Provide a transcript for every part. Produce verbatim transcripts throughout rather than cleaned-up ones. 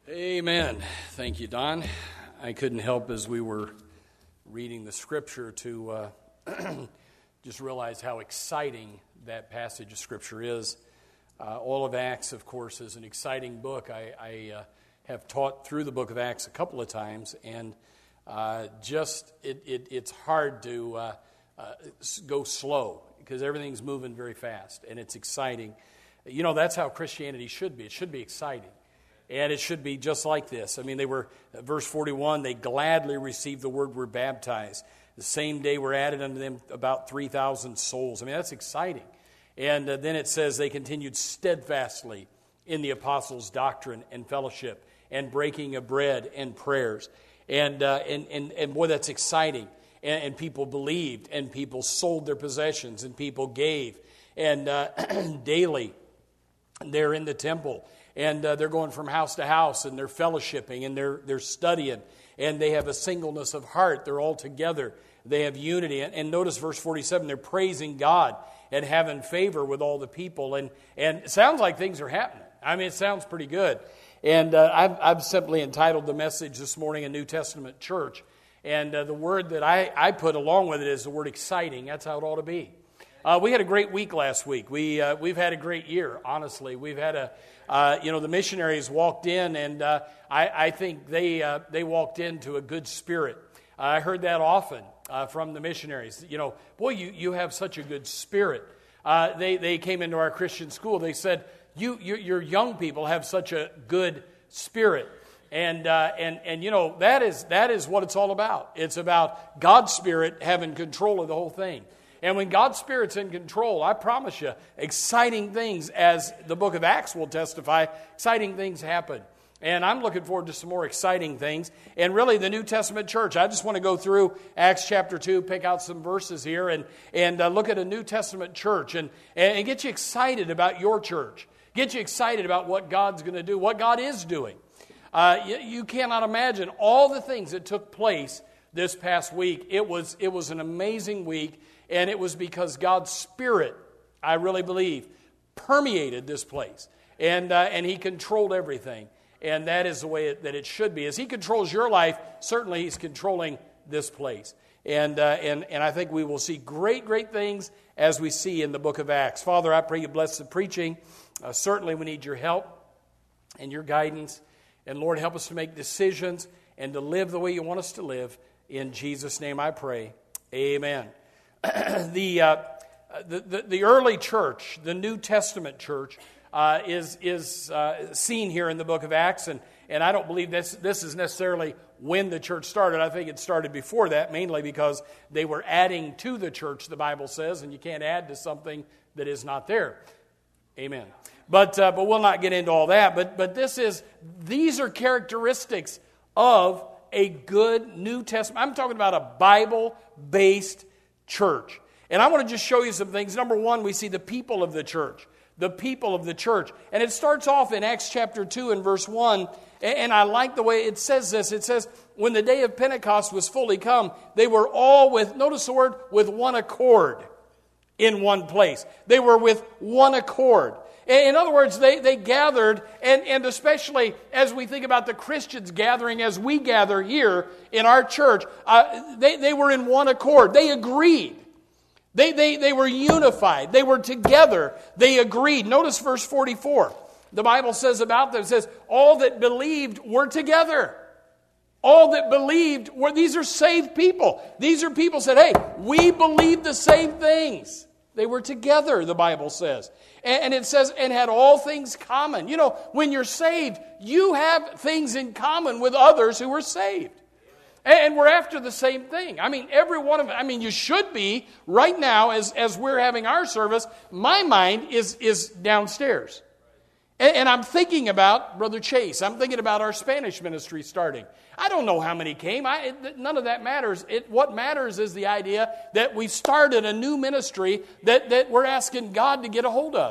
Amen. Thank you, Don. I couldn't help as we were reading the scripture to uh, just realize how exciting that passage of scripture is. Uh, all of Acts, of course, is an exciting book. I, I uh, have taught through the book of Acts a couple of times, and uh, just it, it, it's hard to uh, uh, go slow because everything's moving very fast, and it's exciting. You know, that's how Christianity should be. It should be exciting. And it should be just like this. I mean, they were, verse forty-one, they gladly received the word, were baptized. The same day were added unto them about three thousand souls. I mean, that's exciting. And uh, then it says they continued steadfastly in the apostles' doctrine and fellowship and breaking of bread and prayers. And, uh, and, and, and boy, that's exciting. And, and people believed, and people sold their possessions, and people gave. And uh, daily, they're in the temple. And uh, they're going from house to house, and they're fellowshipping, and they're they're studying, and they have a singleness of heart. They're all together. They have unity. And, and notice verse forty-seven, they're praising God and having favor with all the people. And, and it sounds like things are happening. I mean, it sounds pretty good. And uh, I've, I've simply entitled the message this morning, A New Testament Church. And uh, the word that I, I put along with it is the word exciting. That's how it ought to be. Uh, we had a great week last week. We, uh, we've had a great year, honestly. We've had a... Uh, you know, the missionaries walked in, and uh, I, I think they uh, they walked into a good spirit. Uh, I heard that often uh, from the missionaries. You know, boy, you, you have such a good spirit. Uh, they they came into our Christian school. They said, you your, your young people have such a good spirit, and uh, and and you know that is that is what it's all about. It's about God's Spirit having control of the whole thing. And when God's Spirit's in control, I promise you, exciting things, as the book of Acts will testify, exciting things happen. And I'm looking forward to some more exciting things. And really, the New Testament church, I just want to go through Acts chapter two, pick out some verses here, and, and uh, look at a New Testament church, and, and get you excited about your church. Get you excited about what God's going to do, what God is doing. Uh, you, you cannot imagine all the things that took place this past week. It was, it was an amazing week. And it was because God's Spirit, I really believe, permeated this place. And uh, and He controlled everything. And that is the way it, that it should be. As He controls your life, certainly He's controlling this place. And, uh, and, and I think we will see great, great things as we see in the book of Acts. Father, I pray You bless the preaching. Uh, certainly we need Your help and Your guidance. And Lord, help us to make decisions and to live the way You want us to live. In Jesus' name I pray. Amen. the, uh, the, the the early church, the New Testament church, uh, is is uh, seen here in the book of Acts, and, and I don't believe this this is necessarily when the church started. I think it started before that, mainly because they were adding to the church, the Bible says, and you can't add to something that is not there. Amen. But uh, but we'll not get into all that. But but this is these are characteristics of a good New Testament. I'm talking about a Bible-based church. And I want to just show you some things. Number one, we see the people of the church. The people of the church. And it starts off in Acts chapter two and verse one. And I like the way it says this. It says, when the day of Pentecost was fully come, they were all with, notice the word, with one accord in one place. They were with one accord. In other words, they, they gathered, and, and especially as we think about the Christians gathering as we gather here in our church, uh, they, they were in one accord. They agreed. They, they, they were unified. They were together. They agreed. Notice verse forty-four. The Bible says about them, it says, all that believed were together. All that believed were, these are saved people. These are people who said, hey, we believe the same things. They were together, the Bible says. And it says, and had all things common. You know, when you're saved, you have things in common with others who are saved. And we're after the same thing. I mean, every one of it. I mean, you should be right now as, as we're having our service. My mind is, is downstairs. And, and I'm thinking about Brother Chase. I'm thinking about our Spanish ministry starting. I don't know how many came. I, it, none of that matters. It, what matters is the idea that we started a new ministry that, that we're asking God to get a hold of.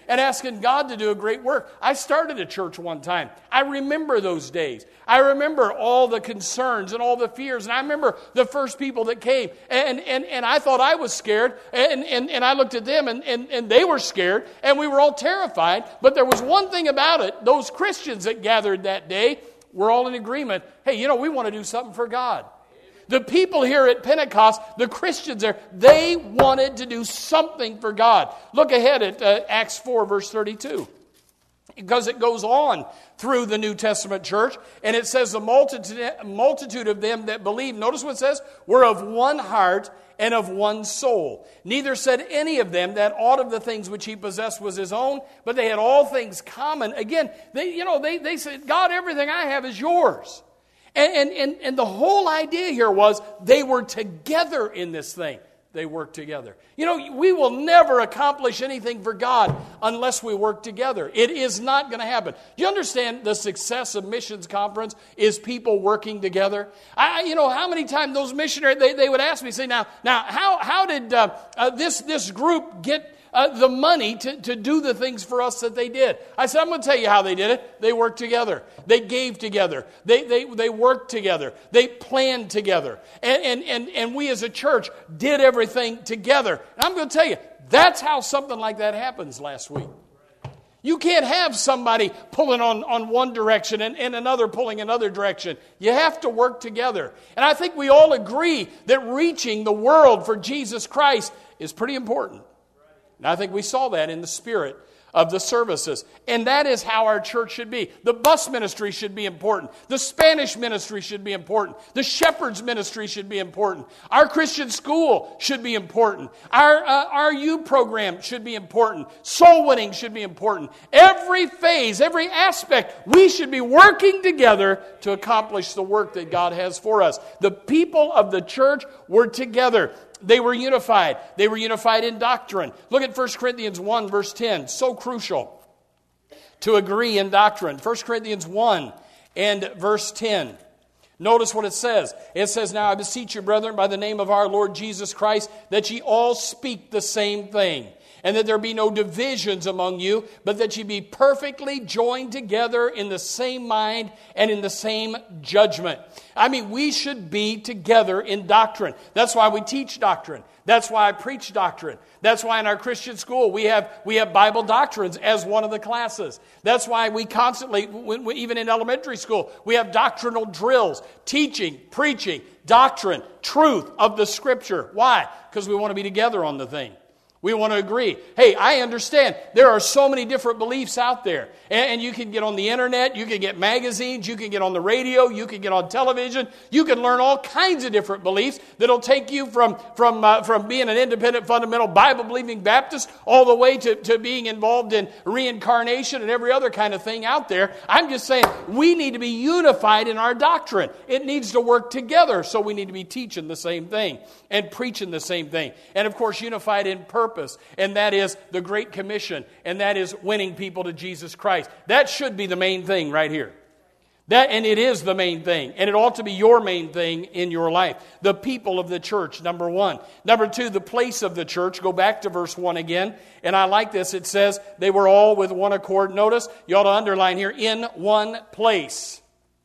and asking God to do a great work. I started a church one time. I remember those days. I remember all the concerns and all the fears. And I remember the first people that came. And and, and I thought I was scared. And, and, and I looked at them and, and, and they were scared. And we were all terrified. But there was one thing about it. Those Christians that gathered that day were all in agreement. Hey, you know, we want to do something for God. The people here at Pentecost, the Christians there, they wanted to do something for God. Look ahead at uh, Acts four, verse thirty-two. Because it goes on through the New Testament church, and it says the multitude, multitude of them that believed, notice what it says, were of one heart and of one soul. Neither said any of them that aught of the things which he possessed was his own, but they had all things common. Again, they, you know, they, they said, God, everything I have is yours. And, and, and the whole idea here was they were together in this thing. They worked together. You know, we will never accomplish anything for God unless we work together. It is not going to happen. Do you understand the success of missions conference is people working together? I, you know, how many times those missionaries, they, they would ask me, say, now, now how, how did uh, uh, this, this group get Uh, the money to, to do the things for us that they did? I said, I'm going to tell you how they did it. They worked together. They gave together. They they they worked together. They planned together. And, and, and, and we as a church did everything together. And I'm going to tell you, that's how something like that happens last week. You can't have somebody pulling on, on one direction and, and another pulling another direction. You have to work together. And I think we all agree that reaching the world for Jesus Christ is pretty important. And I think we saw that in the spirit of the services. And that is how our church should be. The bus ministry should be important. The Spanish ministry should be important. The shepherd's ministry should be important. Our Christian school should be important. Our, uh, our youth program should be important. Soul winning should be important. Every phase, every aspect, we should be working together to accomplish the work that God has for us. The people of the church were together. They were unified. They were unified in doctrine. Look at First Corinthians one, verse ten. So crucial to agree in doctrine. First Corinthians one and verse ten. Notice what it says. It says, Now I beseech you, brethren, by the name of our Lord Jesus Christ, that ye all speak the same thing, and that there be no divisions among you, but that ye be perfectly joined together in the same mind and in the same judgment. I mean, we should be together in doctrine. That's why we teach doctrine. That's why I preach doctrine. That's why in our Christian school we have we have Bible doctrines as one of the classes. That's why we constantly, when we, even in elementary school, we have doctrinal drills, teaching, preaching, doctrine, truth of the Scripture. Why? Because we want to be together on the thing. We want to agree. Hey, I understand there are so many different beliefs out there. And, and you can get on the internet, you can get magazines, you can get on the radio, you can get on television. You can learn all kinds of different beliefs that'll take you from, from, uh, from being an independent, fundamental, Bible-believing Baptist all the way to, to being involved in reincarnation and every other kind of thing out there. I'm just saying we need to be unified in our doctrine. It needs to work together, so we need to be teaching the same thing and preaching the same thing. And of course, unified in purpose. And that is the Great Commission, and that is winning people to Jesus Christ. That should be the main thing right here. That, and it is the main thing, and it ought to be your main thing in your life. The people of the church, number one. Number two, the place of the church. Go back to verse one again, and I like this. It says they were all with one accord. Notice, you ought to underline here, in one place.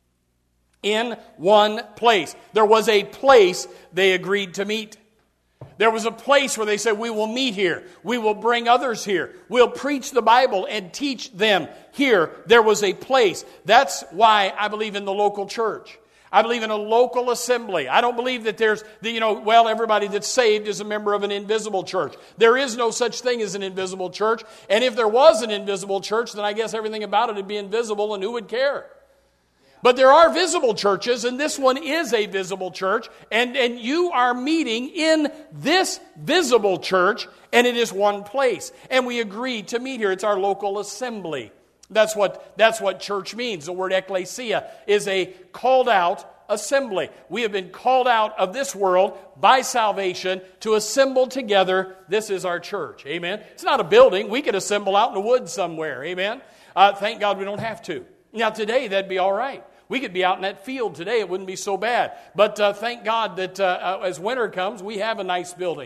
In one place. There was a place they agreed to meet. There was a place where they said, we will meet here. We will bring others here. We'll preach the Bible and teach them here. There was a place. That's why I believe in the local church. I believe in a local assembly. I don't believe that there's, the, you know, well, everybody that's saved is a member of an invisible church. There is no such thing as an invisible church. And if there was an invisible church, then I guess everything about it would be invisible, and who would care? But there are visible churches, and this one is a visible church, and, and you are meeting in this visible church, and it is one place. And we agree to meet here. It's our local assembly. That's what, that's what church means. The word ecclesia is a called out assembly. We have been called out of this world by salvation to assemble together. This is our church. Amen. It's not a building. We could assemble out in the woods somewhere. Amen. Uh, thank God we don't have to. Now today that'd be all right. We could be out in that field today. It wouldn't be so bad. But uh, thank God that uh, uh, as winter comes, we have a nice building.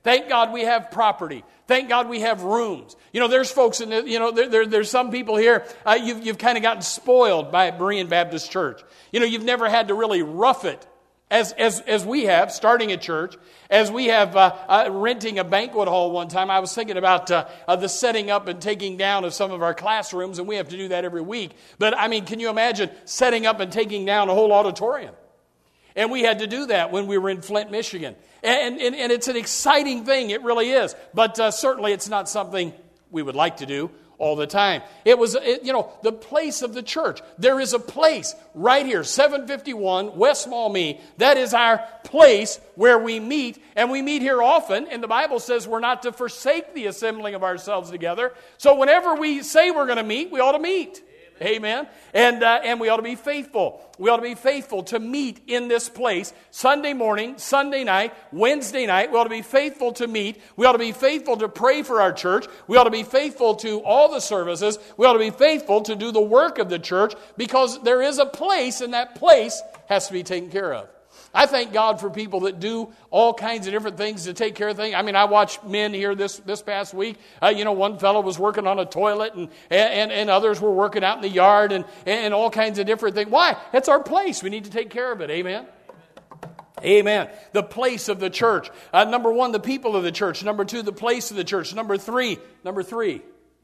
Thank God we have property. Thank God we have rooms. You know, there's folks in the, you know, there, there, there's some people here, uh, you've, you've kind of gotten spoiled by Berean Baptist Church. You know, you've never had to really rough it as, as, as we have, starting a church, as we have uh, uh, renting a banquet hall one time. I was thinking about uh, uh, the setting up and taking down of some of our classrooms, and we have to do that every week. But, I mean, can you imagine setting up and taking down a whole auditorium? And we had to do that when we were in Flint, Michigan. And, and, and it's an exciting thing, it really is. But uh, certainly it's not something we would like to do all the time. It was, it, you know, the place of the church. There is a place right here, seven fifty-one West Maumee. That is our place where we meet, and we meet here often. And the Bible says we're not to forsake the assembling of ourselves together. So whenever we say we're going to meet, we ought to meet. Amen. And uh, and we ought to be faithful. We ought to be faithful to meet in this place Sunday morning, Sunday night, Wednesday night. We ought to be faithful to meet. We ought to be faithful to pray for our church. We ought to be faithful to all the services. We ought to be faithful to do the work of the church, because there is a place, and that place has to be taken care of. I thank God for people that do all kinds of different things to take care of things. I mean, I watched men here this, this past week. Uh, you know, one fellow was working on a toilet, and, and, and others were working out in the yard, and, and all kinds of different things. Why? That's our place. We need to take care of it. Amen? Amen. The place of the church. Uh, number one, the people of the church. Number two, the place of the church. Number three, number three.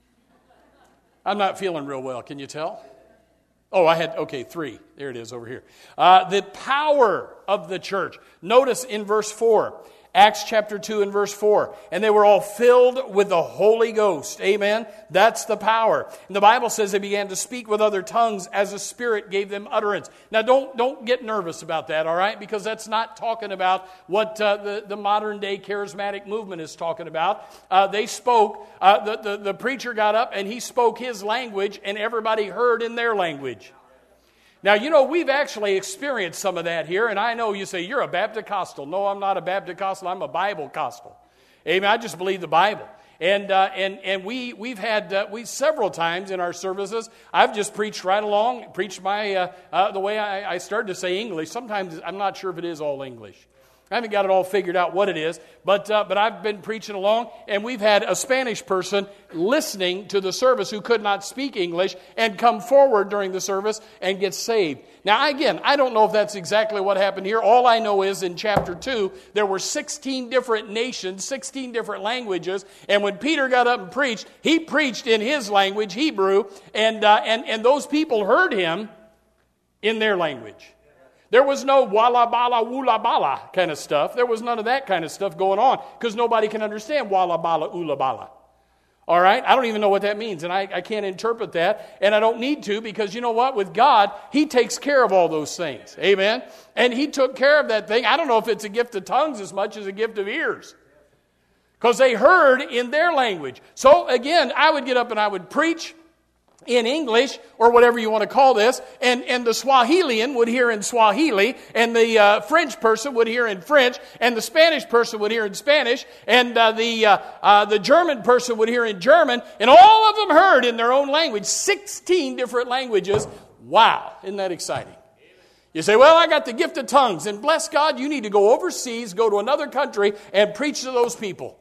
I'm not feeling real well. Can you tell? Oh, I had, okay, three. There it is over here. Uh, the power of the church. Notice in verse four, Acts chapter two and verse four. And they were all filled with the Holy Ghost. Amen? That's the power. And the Bible says they began to speak with other tongues as the Spirit gave them utterance. Now, don't don't get nervous about that, all right? Because that's not talking about what uh, the, the modern day charismatic movement is talking about. Uh, they spoke, uh, the, the, the preacher got up and he spoke his language, and everybody heard in their language. Now, you know, we've actually experienced some of that here, and I know you say, you're a Baptist-costal. No, I'm not a Baptist-costal, I'm a Bible-costal. Amen, I just believe the Bible. And uh, and and we, we've had, uh, we several times in our services, I've just preached right along, preached my, uh, uh, the way I, I started to say English. Sometimes I'm not sure if it is all English. I haven't got it all figured out what it is, but uh, but I've been preaching along, and we've had a Spanish person listening to the service who could not speak English and come forward during the service and get saved. Now, again, I don't know if that's exactly what happened here. All I know is in chapter two, there were sixteen different nations, sixteen different languages, and when Peter got up and preached, he preached in his language, Hebrew, and uh, and, and those people heard him in their language. There was no walla bala wula bala kind of stuff. There was none of that kind of stuff going on, because nobody can understand walla bala ula bala. All right? I don't even know what that means, and I, I can't interpret that, and I don't need to, because you know what? With God, He takes care of all those things. Amen? And He took care of that thing. I don't know if it's a gift of tongues as much as a gift of ears, because they heard in their language. So again, I would get up and I would preach in English, or whatever you want to call this, and, and the Swahilian would hear in Swahili, and the uh, French person would hear in French, and the Spanish person would hear in Spanish, and uh, the uh, uh, the German person would hear in German, and all of them heard in their own language, sixteen different languages. Wow, isn't that exciting? You say, well, I got the gift of tongues, and bless God, you need to go overseas, go to another country, and preach to those people.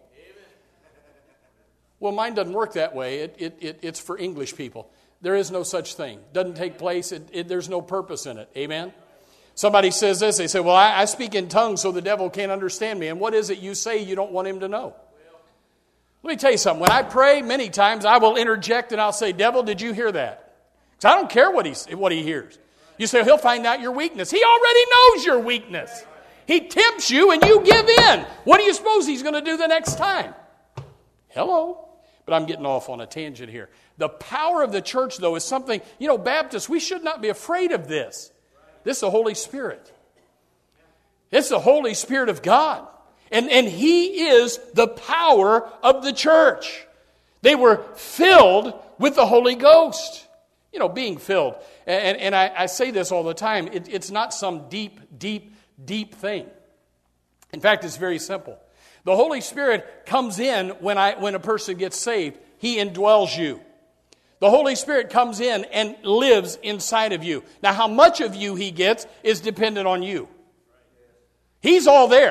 Well, mine doesn't work that way. It, it, it, it's for English people. There is no such thing. Doesn't take place. It, it, there's no purpose in it. Amen? Somebody says this. They say, well, I, I speak in tongues so the devil can't understand me. And what is it you say you don't want him to know? Let me tell you something. When I pray, many times I will interject and I'll say, devil, did you hear that? Because I don't care what he, what he hears. You say, he'll find out your weakness. He already knows your weakness. He tempts you and you give in. What do you suppose he's going to do the next time? Hello? But I'm getting off on a tangent here. The power of the church, though, is something, you know, Baptists, we should not be afraid of this. This is the Holy Spirit. It's the Holy Spirit of God. And, and He is the power of the church. They were filled with the Holy Ghost. You know, being filled. And, and I, I say this all the time. It, it's not some deep, deep, deep thing. In fact, it's very simple. The Holy Spirit comes in when I when a person gets saved. He indwells you. The Holy Spirit comes in and lives inside of you. Now, how much of you He gets is dependent on you. He's all there.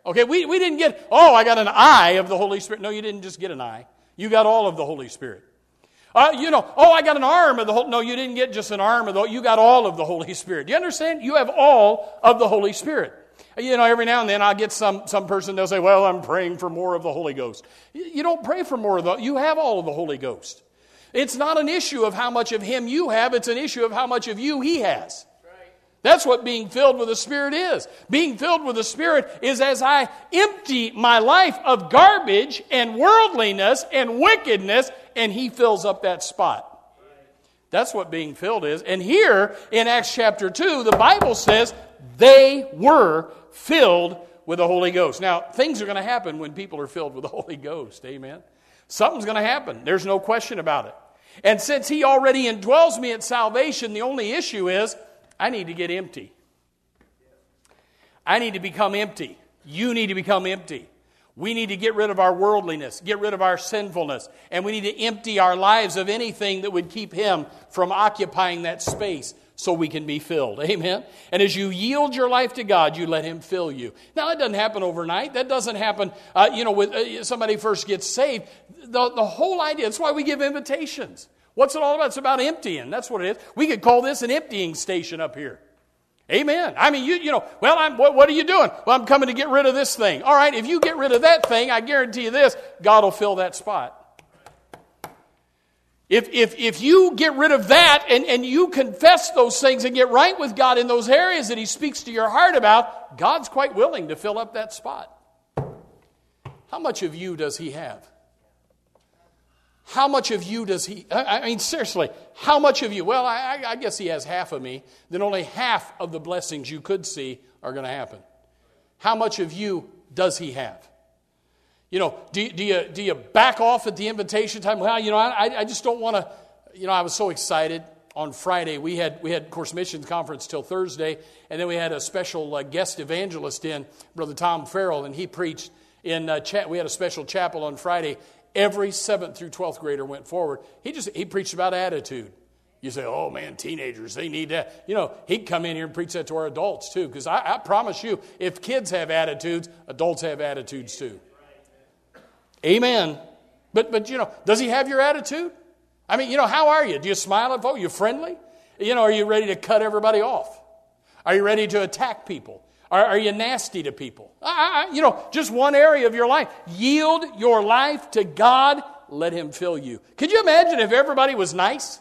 Okay, we, we didn't get, oh, I got an eye of the Holy Spirit. No, you didn't just get an eye. You got all of the Holy Spirit. Uh, you know, oh, I got an arm of the Holy... No, you didn't get just an arm of the... You got all of the Holy Spirit. Do you understand? You have all of the Holy Spirit. You know, every now and then I'll get some, some person, they'll say, well, I'm praying for more of the Holy Ghost. You don't pray for more of the... You have all of the Holy Ghost. It's not an issue of how much of Him you have. It's an issue of how much of you He has. That's what being filled with the Spirit is. Being filled with the Spirit is as I empty my life of garbage and worldliness and wickedness, and He fills up that spot. That's what being filled is. And here in Acts chapter two, the Bible says they were filled with the Holy Ghost. Now, things are going to happen when people are filled with the Holy Ghost. Amen. Something's going to happen. There's no question about it. And since He already indwells me at salvation, the only issue is I need to get empty. I need to become empty. You need to become empty. We need to get rid of our worldliness, get rid of our sinfulness, and we need to empty our lives of anything that would keep Him from occupying that space so we can be filled. Amen? And as you yield your life to God, you let Him fill you. Now, that doesn't happen overnight. That doesn't happen, uh, you know, when uh, somebody first gets saved. The, the whole idea, that's why we give invitations. What's it all about? It's about emptying. That's what it is. We could call this an emptying station up here. Amen. I mean, you you know, well, I'm, what, what are you doing? Well, I'm coming to get rid of this thing. All right, if you get rid of that thing, I guarantee you this, God will fill that spot. If if if you get rid of that and, and you confess those things and get right with God in those areas that He speaks to your heart about, God's quite willing to fill up that spot. How much of you does He have? How much of you does He... I mean, seriously, how much of you? Well, I, I guess He has half of me. Then only half of the blessings you could see are going to happen. How much of you does He have? You know, do, do you do you back off at the invitation time? Well, you know, I, I just don't want to... You know, I was so excited. On Friday, we had, we had, of course, missions conference till Thursday, and then we had a special uh, guest evangelist in, Brother Tom Farrell, and he preached in... Uh, cha- we had a special chapel on Friday. Every seventh through twelfth grader went forward. He just he preached about attitude. You say, oh man, teenagers, they need that. You know, he'd come in here and preach that to our adults too. Because I, I promise you, if kids have attitudes, adults have attitudes too. Amen. But, but you know, does He have your attitude? I mean, you know, how are you? Do you smile at folks? Are you friendly? You know, are you ready to cut everybody off? Are you ready to attack people? Are, are you nasty to people? I, I, you know, just one area of your life. Yield your life to God. Let Him fill you. Could you imagine if everybody was nice?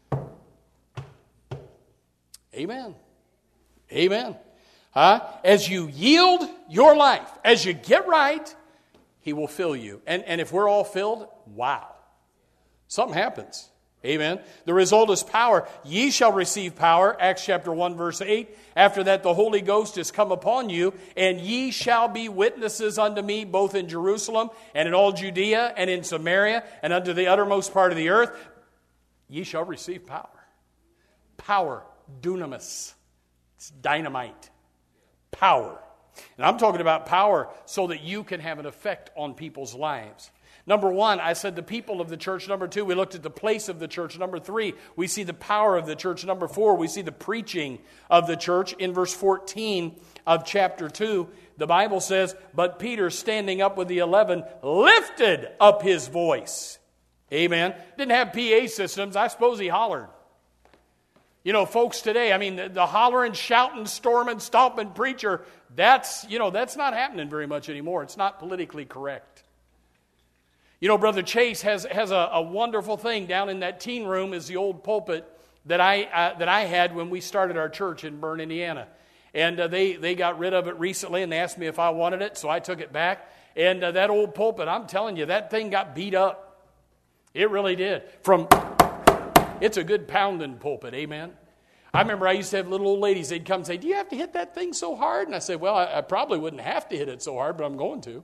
Amen. Amen. Huh? As you yield your life, as you get right, He will fill you. And, and if we're all filled, wow. Something happens. Amen. The result is power. Ye shall receive power, Acts chapter one, verse eight. After that, the Holy Ghost is come upon you, and ye shall be witnesses unto me, both in Jerusalem, and in all Judea, and in Samaria, and unto the uttermost part of the earth. Ye shall receive power. Power, dunamis. It's dynamite. Power. And I'm talking about power so that you can have an effect on people's lives. Number one, I said the people of the church. Number two, we looked at the place of the church. Number three, we see the power of the church. Number four, we see the preaching of the church. In verse fourteen of chapter two, the Bible says, but Peter, standing up with the eleven, lifted up his voice. Amen. Didn't have P A systems. I suppose he hollered. You know, folks today, I mean, the, the hollering, shouting, storming, stomping preacher, that's, you know, that's not happening very much anymore. It's not politically correct. You know, Brother Chase has has a, a wonderful thing down in that teen room is the old pulpit that I uh, that I had when we started our church in Bern, Indiana. And uh, they, they got rid of it recently, and they asked me if I wanted it, so I took it back. And uh, that old pulpit, I'm telling you, that thing got beat up. It really did. From It's a good pounding pulpit, amen? I remember I used to have little old ladies, they'd come and say, do you have to hit that thing so hard? And I said, well, I, I probably wouldn't have to hit it so hard, but I'm going to.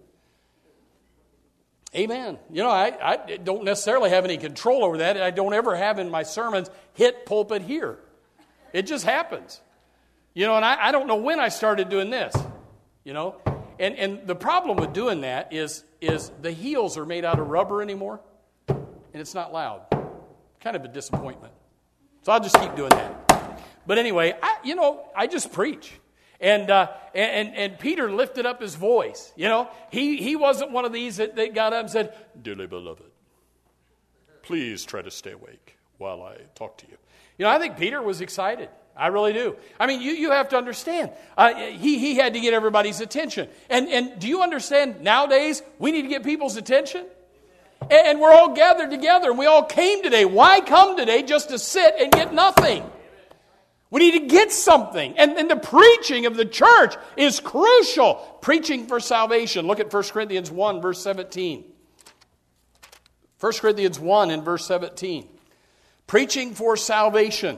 Amen. You know, I, I don't necessarily have any control over that. I don't ever have in my sermons, hit pulpit here. It just happens. You know, and I, I don't know when I started doing this, you know. And and the problem with doing that is, is the heels are made out of rubber anymore, and it's not loud. Kind of a disappointment. So I'll just keep doing that. But anyway, I, you know, I just preach. And, uh, and and Peter lifted up his voice. You know, he, he wasn't one of these that, that got up and said, "Dearly beloved, please try to stay awake while I talk to you." You know, I think Peter was excited. I really do. I mean, you, you have to understand. Uh, he, he had to get everybody's attention. And, and do you understand nowadays we need to get people's attention? And, and we're all gathered together and we all came today. Why come today just to sit and get nothing? We need to get something. And, and the preaching of the church is crucial. Preaching for salvation. Look at First Corinthians one, verse seventeen. First Corinthians one and verse seventeen. Preaching for salvation.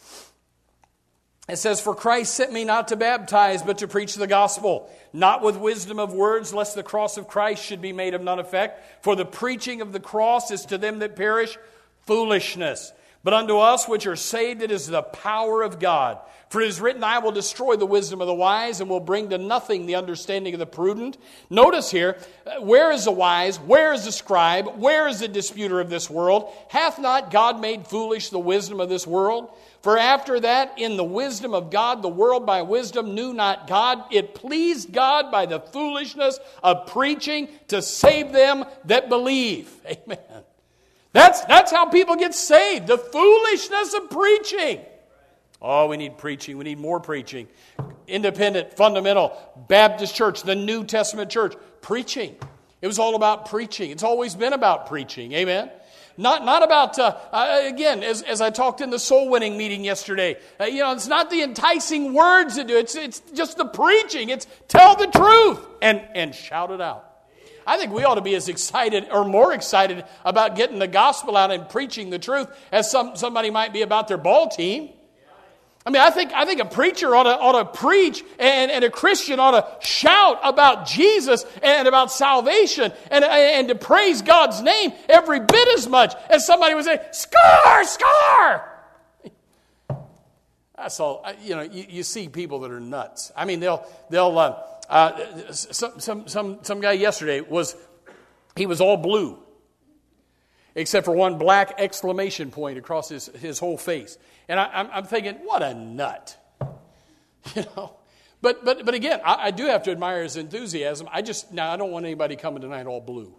It says, "For Christ sent me not to baptize, but to preach the gospel, not with wisdom of words, lest the cross of Christ should be made of none effect. For the preaching of the cross is to them that perish foolishness. But unto us which are saved it is the power of God. For it is written, I will destroy the wisdom of the wise and will bring to nothing the understanding of the prudent." Notice here, where is the wise? Where is the scribe? Where is the disputer of this world? Hath not God made foolish the wisdom of this world? For after that, in the wisdom of God, the world by wisdom knew not God. It pleased God by the foolishness of preaching to save them that believe. Amen. That's, that's how people get saved. The foolishness of preaching. Oh, we need preaching. We need more preaching. Independent, fundamental, Baptist church, the New Testament church. Preaching. It was all about preaching. It's always been about preaching. Amen. Not, not about, uh, uh, again, as, as I talked in the soul winning meeting yesterday, uh, you know, it's not the enticing words that do it. It's, it's just the preaching. It's tell the truth and, and shout it out. I think we ought to be as excited or more excited about getting the gospel out and preaching the truth as some somebody might be about their ball team. I mean, I think I think a preacher ought to, ought to preach and, and a Christian ought to shout about Jesus and about salvation and, and to praise God's name every bit as much as somebody would say, "Score, score!" That's all. You know, you, you see people that are nuts. I mean, they'll they'll. Uh, Uh, some some some some guy yesterday was he was all blue, except for one black exclamation point across his, his whole face, and I, I'm, I'm thinking, what a nut, you know. But but but again, I, I do have to admire his enthusiasm. I just now I don't want anybody coming tonight all blue.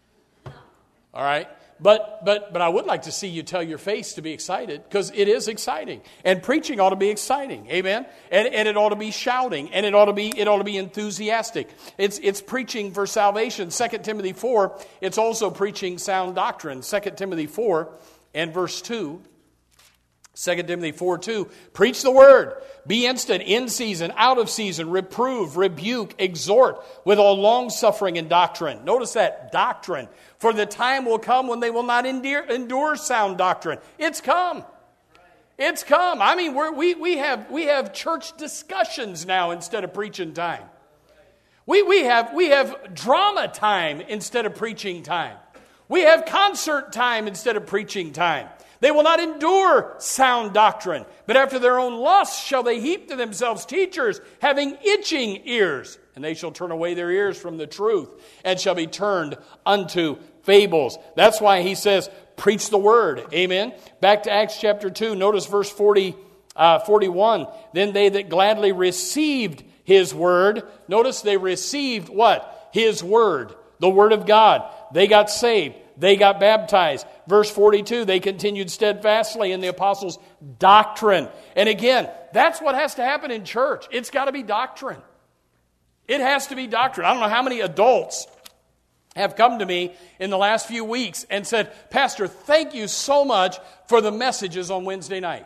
All right. But but but I would like to see you tell your face to be excited, because it is exciting. And preaching ought to be exciting. Amen. And and it ought to be shouting, and it ought to be it ought to be enthusiastic. It's it's preaching for salvation. Second Timothy four, it's also preaching sound doctrine. Second Timothy four and verse two. Second Timothy four two, preach the word, be instant, in season, out of season, reprove, rebuke, exhort with all long suffering and doctrine. Notice that, doctrine. For the time will come when they will not endure, endure sound doctrine. It's come. It's come. I mean, we're, we we have we have church discussions now instead of preaching time. We we have we have drama time instead of preaching time. We have concert time instead of preaching time. They will not endure sound doctrine, but after their own lusts shall they heap to themselves teachers, having itching ears. And they shall turn away their ears from the truth, and shall be turned unto fables. That's why he says, preach the word. Amen. Back to Acts chapter two, notice verse forty, uh, forty-one. Then they that gladly received his word. Notice they received what? His word. The word of God. They got saved. They got baptized. Verse forty-two, they continued steadfastly in the apostles' doctrine. And again, that's what has to happen in church. It's got to be doctrine. It has to be doctrine. I don't know how many adults have come to me in the last few weeks and said, "Pastor, thank you so much for the messages on Wednesday night."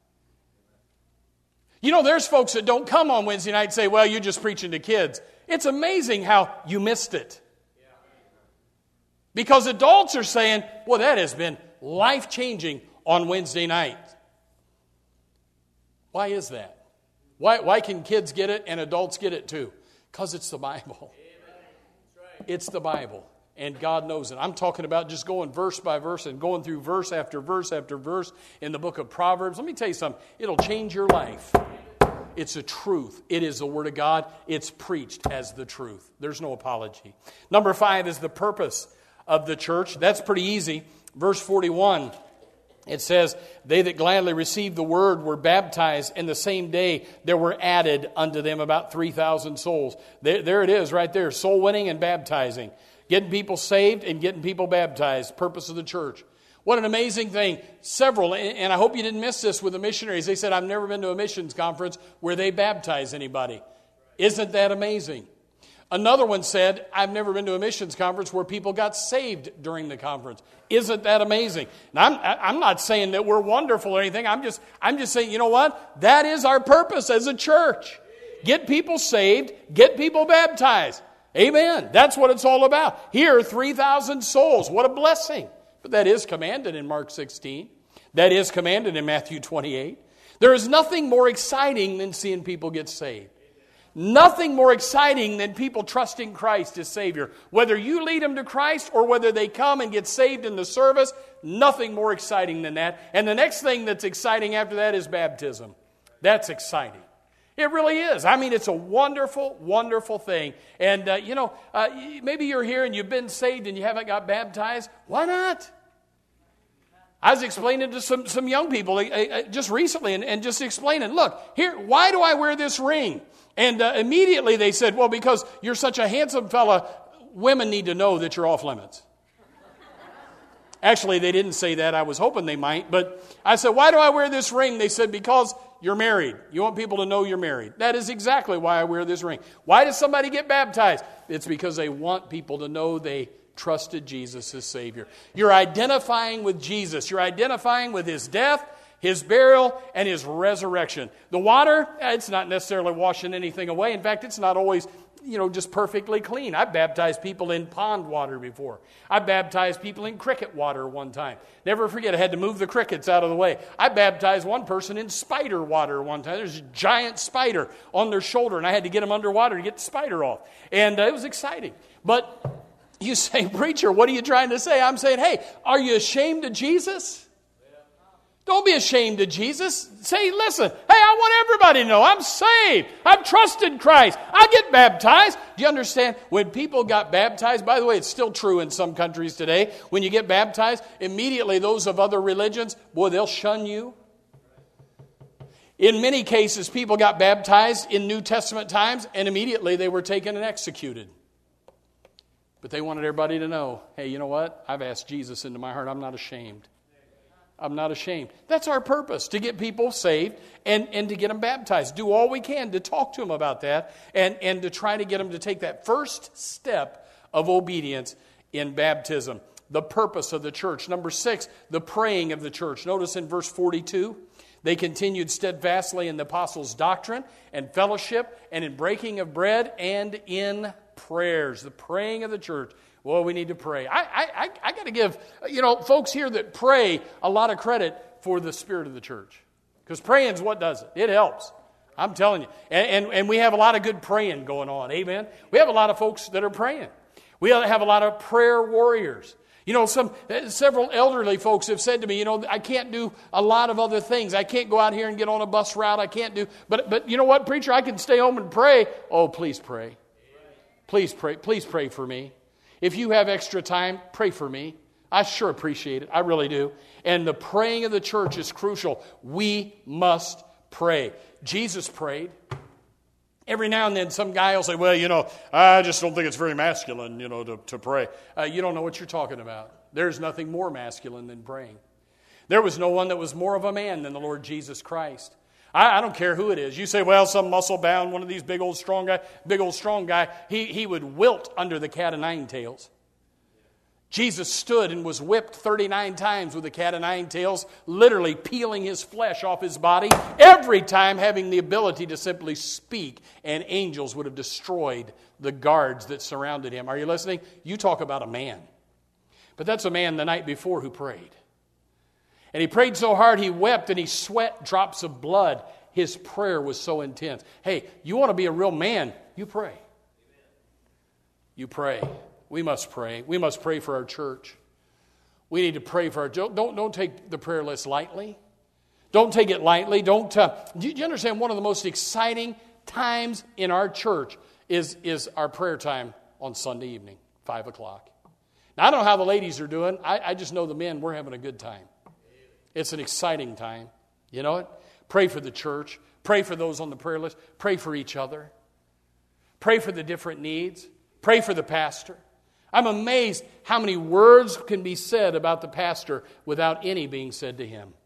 You know, there's folks that don't come on Wednesday night and say, "Well, you're just preaching to kids." It's amazing how you missed it. Because adults are saying, well, that has been life-changing on Wednesday night. Why is that? Why, why can kids get it and adults get it too? Because it's the Bible. It's the Bible. And God knows it. I'm talking about just going verse by verse and going through verse after verse after verse in the book of Proverbs. Let me tell you something. It'll change your life. It's a truth. It is the Word of God. It's preached as the truth. There's no apology. Number five is the purpose of the church. That's pretty easy. Verse forty-one. It says, they that gladly received the word were baptized, and the same day there were added unto them about three thousand souls. There, there it is right there, soul winning and baptizing. Getting people saved and getting people baptized, purpose of the church. What an amazing thing. Several, and I hope you didn't miss this with the missionaries. They said, I've never been to a missions conference where they baptize anybody. Isn't that amazing? Another one said, I've never been to a missions conference where people got saved during the conference. Isn't that amazing? Now, I'm, I'm not saying that we're wonderful or anything. I'm just, I'm just saying, you know what? That is our purpose as a church. Get people saved, get people baptized. Amen. That's what it's all about. Here, three thousand souls. What a blessing. But that is commanded in Mark sixteen. That is commanded in Matthew twenty-eight. There is nothing more exciting than seeing people get saved. Nothing more exciting than people trusting Christ as Savior. Whether you lead them to Christ or whether they come and get saved in the service, nothing more exciting than that. And the next thing that's exciting after that is baptism. That's exciting. It really is. I mean, it's a wonderful, wonderful thing. And, uh, you know, uh, maybe you're here and you've been saved and you haven't got baptized. Why not? I was explaining to some, some young people uh, uh, just recently and, and just explaining, look, here, why do I wear this ring? And uh, immediately they said, well, because you're such a handsome fella, women need to know that you're off limits. Actually, they didn't say that. I was hoping they might. But I said, why do I wear this ring? They said, because you're married. You want people to know you're married. That is exactly why I wear this ring. Why does somebody get baptized? It's because they want people to know they trusted Jesus as Savior. You're identifying with Jesus. You're identifying with His death, His burial, and His resurrection. The water, it's not necessarily washing anything away. In fact, it's not always, you know, just perfectly clean. I've baptized people in pond water before. I baptized people in cricket water one time. Never forget, I had to move the crickets out of the way. I baptized one person in spider water one time. There's a giant spider on their shoulder, and I had to get them underwater to get the spider off. And uh, it was exciting. But you say, preacher, what are you trying to say? I'm saying, hey, are you ashamed of Jesus? Don't be ashamed of Jesus. Say, listen, hey, I want everybody to know I'm saved. I've trusted Christ. I get baptized. Do you understand? When people got baptized, by the way, it's still true in some countries today. When you get baptized, immediately those of other religions, boy, they'll shun you. In many cases, people got baptized in New Testament times, and immediately they were taken and executed. But they wanted everybody to know, hey, you know what? I've asked Jesus into my heart. I'm not ashamed. I'm not ashamed. That's our purpose, to get people saved and, and to get them baptized. Do all we can to talk to them about that and, and to try to get them to take that first step of obedience in baptism. The purpose of the church. Number six, the praying of the church. Notice in verse forty-two, they continued steadfastly in the apostles' doctrine and fellowship and in breaking of bread and in prayers. The praying of the church. Well, we need to pray. I I, I got to give, you know, folks here that pray a lot of credit for the spirit of the church. Because praying's what does it. It helps. I'm telling you. And, and, and we have a lot of good praying going on. Amen. We have a lot of folks that are praying. We have a lot of prayer warriors. You know, some several elderly folks have said to me, you know, I can't do a lot of other things. I can't go out here and get on a bus route. I can't do, but but you know what, preacher, I can stay home and pray. Oh, please pray. Please pray. Please pray for me. If you have extra time, pray for me. I sure appreciate it. I really do. And the praying of the church is crucial. We must pray. Jesus prayed. Every now and then some guy will say, well, you know, I just don't think it's very masculine, you know, to, to pray. Uh, you don't know what you're talking about. There's nothing more masculine than praying. There was no one that was more of a man than the Lord Jesus Christ. I, I don't care who it is. You say, well, some muscle-bound, one of these big old strong guy, big old strong guy, he, he would wilt under the cat of nine tails. Jesus stood and was whipped thirty-nine times with a cat of nine tails, literally peeling his flesh off his body, every time having the ability to simply speak, and angels would have destroyed the guards that surrounded him. Are you listening? You talk about a man. But that's a man the night before who prayed. And he prayed so hard he wept and he sweat drops of blood. His prayer was so intense. Hey, you want to be a real man, you pray. You pray. We must pray. We must pray for our church. We need to pray for our... Don't, don't take the prayer list lightly. Don't take it lightly. Don't... Uh, do you understand one of the most exciting times in our church is, is our prayer time on Sunday evening, five o'clock. Now, I don't know how the ladies are doing. I, I just know the men, we're having a good time. It's an exciting time. You know it? Pray for the church. Pray for those on the prayer list. Pray for each other. Pray for the different needs. Pray for the pastor. I'm amazed how many words can be said about the pastor without any being said to him.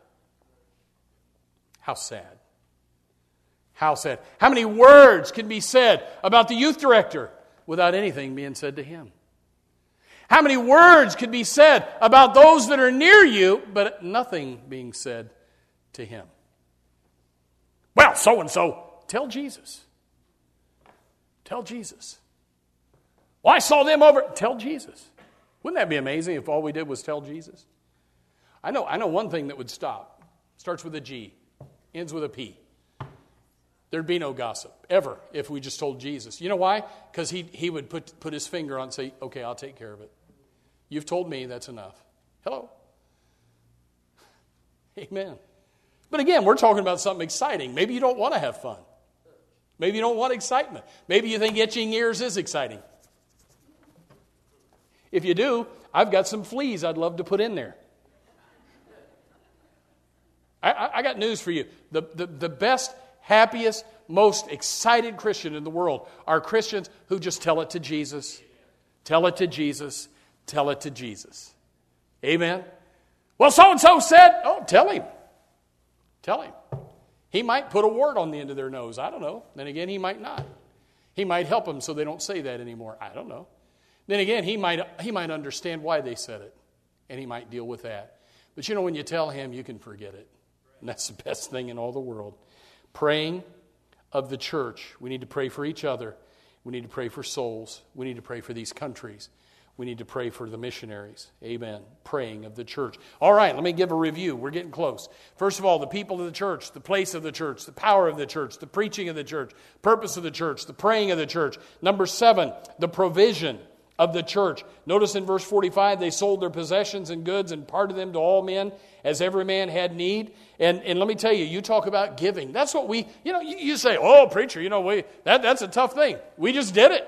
How sad. How sad. How many words can be said about the youth director without anything being said to him? How many words could be said about those that are near you, but nothing being said to him? Well, so-and-so, tell Jesus. Tell Jesus. Well, I saw them over. Tell Jesus. Wouldn't that be amazing if all we did was tell Jesus? I know, I know one thing that would stop. Starts with a G. Ends with a P. There'd be no gossip, ever, if we just told Jesus. You know why? Because he, he would put, put his finger on and say, okay, I'll take care of it. You've told me, that's enough. Hello? Amen. But again, we're talking about something exciting. Maybe you don't want to have fun. Maybe you don't want excitement. Maybe you think itching ears is exciting. If you do, I've got some fleas I'd love to put in there. I, I, I got news for you. The, the, the best, happiest, most excited Christian in the world are Christians who just tell it to Jesus. Tell it to Jesus. Tell it to Jesus. Amen. Well, so-and-so said, oh, tell him. Tell him. He might put a wart on the end of their nose. I don't know. Then again, he might not. He might help them so they don't say that anymore. I don't know. Then again, he might he might understand why they said it, and he might deal with that. But you know, when you tell him, you can forget it. And that's the best thing in all the world. Praying of the church. We need to pray for each other. We need to pray for souls. We need to pray for these countries. We need to pray for the missionaries. Amen. Praying of the church. All right, let me give a review. We're getting close. First of all, the people of the church, the place of the church, the power of the church, the preaching of the church, purpose of the church, the praying of the church. Number seven, the provision of the church. Notice in verse forty-five, they sold their possessions and goods and parted them to all men as every man had need. And, and let me tell you, you talk about giving. That's what we, you know, you, you say, oh, preacher, you know, we that that's a tough thing. We just did it.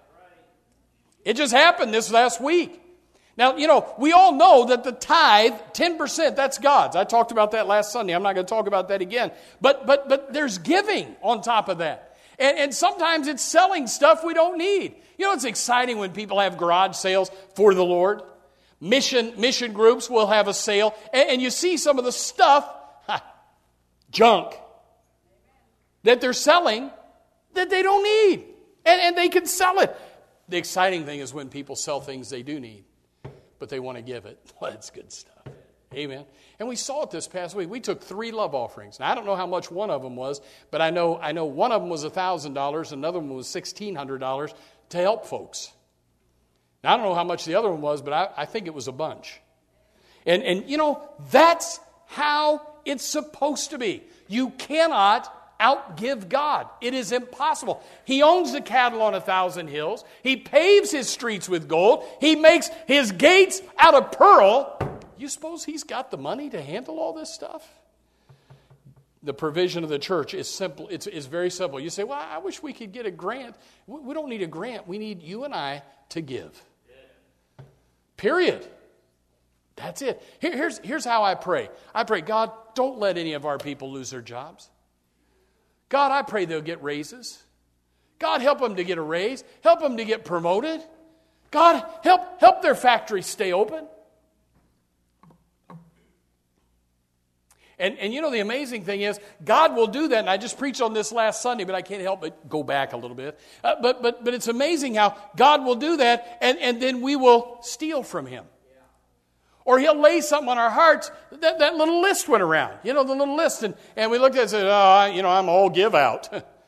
It just happened this last week. Now, you know, we all know that the tithe, ten percent, that's God's. I talked about that last Sunday. I'm not going to talk about that again. But but but there's giving on top of that. And, and sometimes it's selling stuff we don't need. You know, it's exciting when people have garage sales for the Lord. Mission mission groups will have a sale. And, and you see some of the stuff, ha, junk, that they're selling that they don't need. And, and they can sell it. The exciting thing is when people sell things they do need, but they want to give it. Well, that's good stuff. Amen. And we saw it this past week. We took three love offerings. Now, I don't know how much one of them was, but I know I know one of them was one thousand dollars, another one was sixteen hundred dollars to help folks. Now, I don't know how much the other one was, but I, I think it was a bunch. And, and, you know, that's how it's supposed to be. You cannot outgive God. It is impossible. He owns the cattle on a thousand hills. He paves his streets with gold. He makes his gates out of pearl. You suppose he's got the money to handle all this stuff? The provision of the church is simple. It's, it's very simple. You say, well, I wish we could get a grant. We, we don't need a grant. We need you and I to give. Period. That's it. Here, here's, here's how I pray. I pray, God, don't let any of our people lose their jobs. God, I pray they'll get raises. God, help them to get a raise. Help them to get promoted. God, help, help their factories stay open. And, and you know, the amazing thing is, God will do that. And I just preached on this last Sunday, but I can't help but go back a little bit. Uh, but, but, but it's amazing how God will do that, and, and then we will steal from him. Or he'll lay something on our hearts. That, that little list went around. You know, the little list. And, and we looked at it and said, oh, you know, I'm all give out.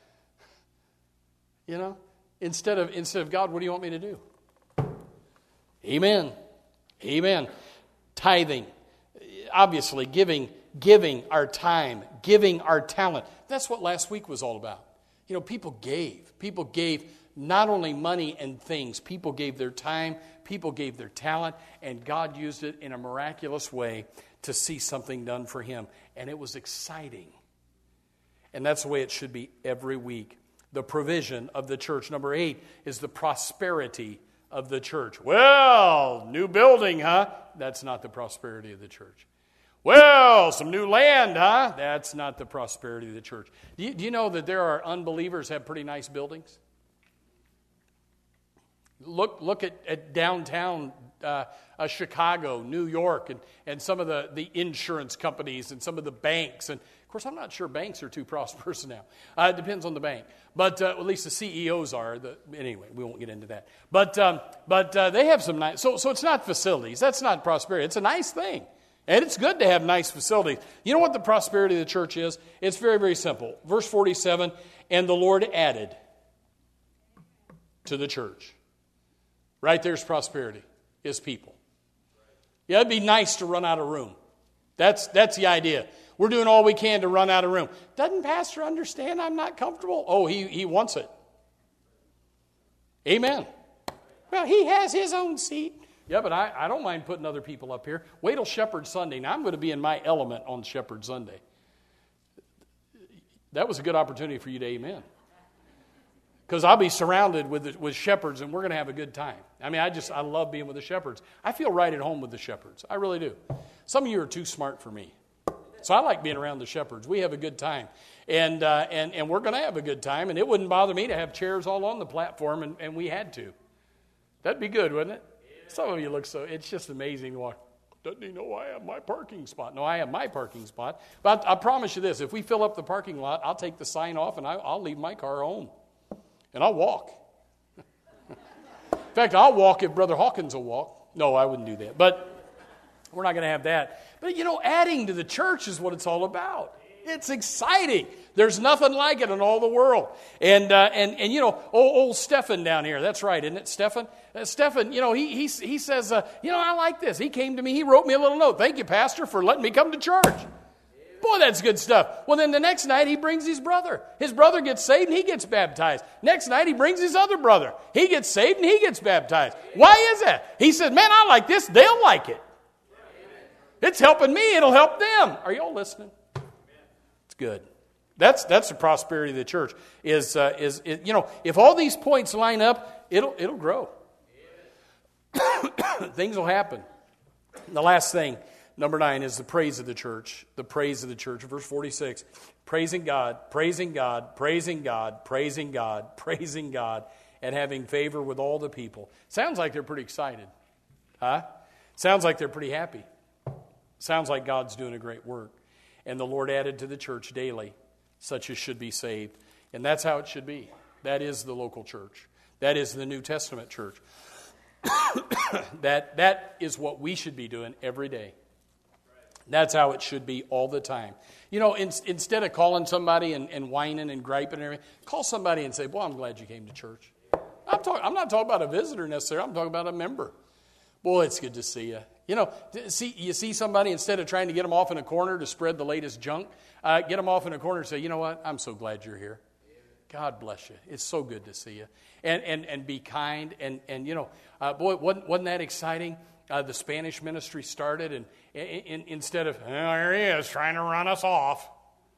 You know, instead of, instead of, God, what do you want me to do? Amen. Amen. Tithing. Obviously, giving, giving our time, giving our talent. That's what last week was all about. You know, people gave. People gave not only money and things. People gave their time. People gave their talent, and God used it in a miraculous way to see something done for him. And it was exciting. And that's the way it should be every week. The provision of the church. Number eight is the prosperity of the church. Well, new building, huh? That's not the prosperity of the church. Well, some new land, huh? That's not the prosperity of the church. Do you, do you know that there are unbelievers have pretty nice buildings? Look look at, at downtown uh, uh, Chicago, New York, and, and some of the, the insurance companies and some of the banks. And, of course, I'm not sure banks are too prosperous now. Uh, it depends on the bank. But uh, at least the C E Os are. The, anyway, we won't get into that. But um, but uh, they have some nice... So, so it's not facilities. That's not prosperity. It's a nice thing. And it's good to have nice facilities. You know what the prosperity of the church is? It's very, very simple. Verse forty-seven, and the Lord added to the church. Right there's prosperity, is people. Yeah, it'd be nice to run out of room. That's, that's the idea. We're doing all we can to run out of room. Doesn't Pastor understand I'm not comfortable? Oh, he, he wants it. Amen. Well, he has his own seat. Yeah, but I, I don't mind putting other people up here. Wait till Shepherd Sunday. Now I'm going to be in my element on Shepherd Sunday. That was a good opportunity for you to amen. Because I'll be surrounded with with shepherds, and we're going to have a good time. I mean, I just, I love being with the shepherds. I feel right at home with the shepherds. I really do. Some of you are too smart for me. So I like being around the shepherds. We have a good time. And uh, and, and we're going to have a good time, and it wouldn't bother me to have chairs all on the platform, and, and we had to. That'd be good, wouldn't it? Some of you look so, it's just amazing to walk. Doesn't he know I have my parking spot? No, I have my parking spot. But I, I promise you this, if we fill up the parking lot, I'll take the sign off, and I, I'll leave my car home. And I'll walk. In fact, I'll walk if Brother Hawkins will walk. No, I wouldn't do that. But we're not going to have that. But, you know, adding to the church is what it's all about. It's exciting. There's nothing like it in all the world. And, uh, and, and you know, old, old Stephan down here. That's right, isn't it, Stephan? Uh, Stephan, you know, he, he, he says, uh, you know, I like this. He came to me. He wrote me a little note. Thank you, Pastor, for letting me come to church. Boy, that's good stuff. Well, then the next night he brings his brother. His brother gets saved and he gets baptized. Next night he brings his other brother. He gets saved and he gets baptized. Why is that? He says, man, I like this. They'll like it. It's helping me. It'll help them. Are y'all listening? It's good. That's that's the prosperity of the church. Is uh, is it, you know, if all these points line up, it'll it'll grow. Things will happen. The last thing. Number nine is the praise of the church. The praise of the church. Verse forty-six. Praising God, praising God, praising God, praising God, praising God, and having favor with all the people. Sounds like they're pretty excited. Huh? Sounds like they're pretty happy. Sounds like God's doing a great work. And the Lord added to the church daily such as should be saved. And that's how it should be. That is the local church. That is the New Testament church. that that is what we should be doing every day. That's how it should be all the time. You know, in, instead of calling somebody and, and whining and griping and everything, call somebody and say, boy, I'm glad you came to church. I'm, talk, I'm not talking about a visitor necessarily. I'm talking about a member. Boy, it's good to see you. You know, see, you see somebody, instead of trying to get them off in a corner to spread the latest junk, uh, get them off in a corner and say, you know what, I'm so glad you're here. God bless you. It's so good to see you. And and, and be kind. And, and you know, uh, boy, wasn't, wasn't that exciting? Uh, the Spanish ministry started, and in, in, instead of, oh, there he is, trying to run us off.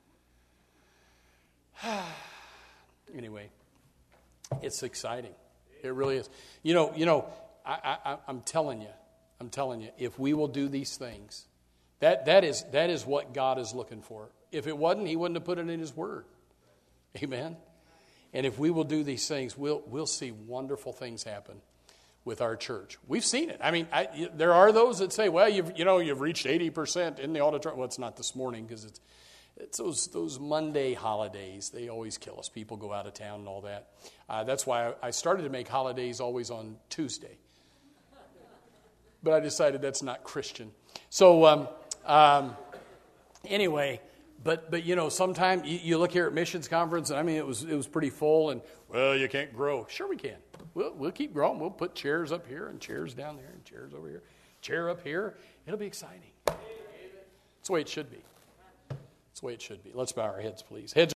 Anyway, it's exciting. It really is. You know, you know, I, I, I'm telling you, I'm telling you, if we will do these things, that that is that is what God is looking for. If it wasn't, He wouldn't have put it in His Word. Amen. And if we will do these things, we'll we'll see wonderful things happen with our church. We've seen it. I mean, I, there are those that say, well, you've, you know, you've reached eighty percent in the auditorium. Well, it's not this morning because it's, it's those those Monday holidays. They always kill us. People go out of town and all that. Uh, that's why I, I started to make holidays always on Tuesday. But I decided that's not Christian. So um, um, anyway, but but you know, sometimes you, you look here at missions conference, and I mean, it was it was pretty full, and well, you can't grow. Sure, we can. We'll, we'll keep growing. We'll put chairs up here and chairs down there and chairs over here. Chair up here. It'll be exciting. It's the way it should be. It's the way it should be. Let's bow our heads, please. Heads